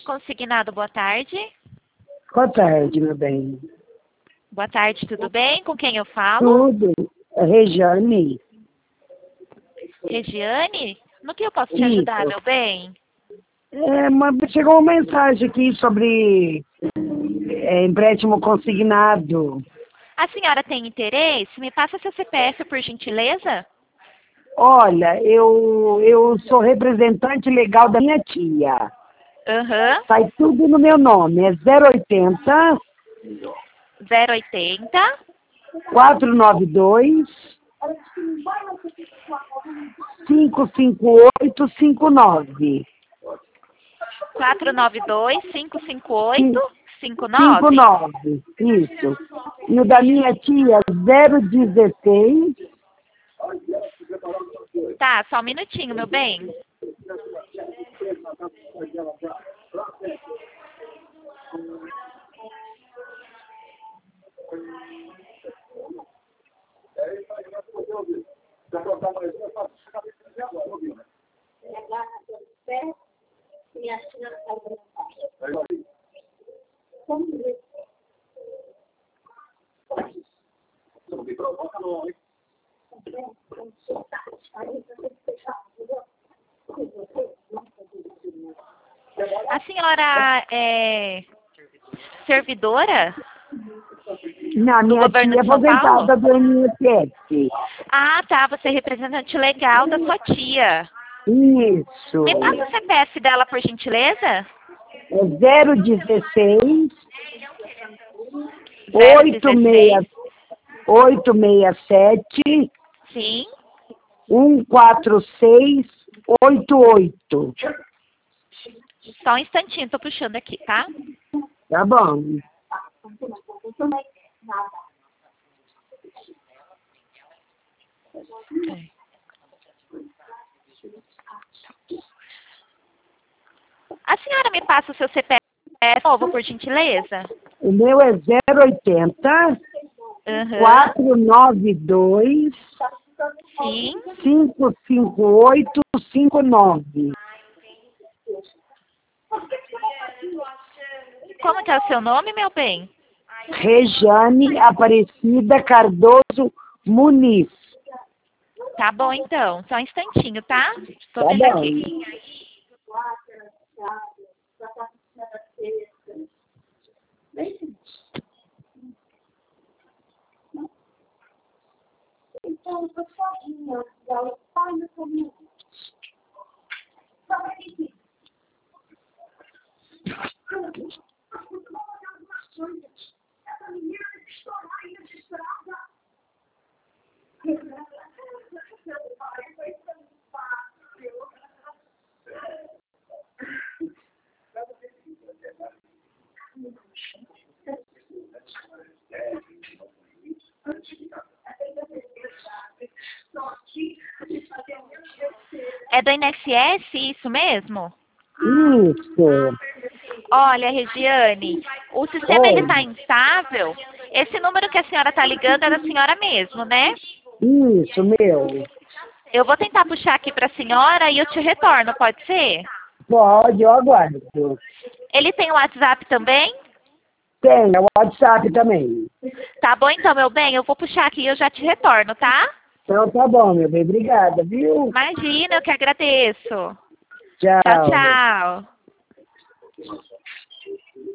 Consignado, boa tarde. Boa tarde, meu bem. Boa tarde, tudo bem? Com quem eu falo? Tudo. Regiane. Regiane? No que eu posso te ajudar, Isso. meu bem? Chegou uma mensagem aqui sobre empréstimo consignado. A senhora tem interesse? Me passa seu CPF, por gentileza? Olha, eu sou representante legal da minha tia. Aham. Sai tudo no meu nome. É 080 080 492 55859. 492 558 59? 59, isso. E o da minha tia, 016. Tá, só um minutinho, meu bem. A senhora é servidora Não, do minha governo tia é de São Paulo? aposentada do INSS. Ah, tá, você é representante legal da sua tia. Isso. Me passa o CPF dela, por gentileza? É 016 016, 867 sim. 14688. Só um instantinho, tô puxando aqui, tá? Tá bom. A senhora me passa o seu CPF novo, por gentileza? O meu é 080 Aham. 492 Sim. 55859. Como que é o seu nome, meu bem? Rejane Aparecida Cardoso Muniz. Tá bom, então. Só um instantinho, tá? Tô Tá vendo bom. aqui. É do INSS, isso mesmo? Isso. Olha, Regiane, o sistema ele tá instável. Esse número que a senhora tá ligando é da senhora mesmo, né? Isso, meu. Eu vou tentar puxar aqui pra senhora e eu te retorno, pode ser? Pode, eu aguardo. Ele tem o WhatsApp também? Tem, é o WhatsApp também. Tá bom então, meu bem, eu vou puxar aqui e eu já te retorno, tá? Então tá bom, meu bem. Obrigada, viu? Imagina, eu que agradeço. Tchau. Tchau, tchau.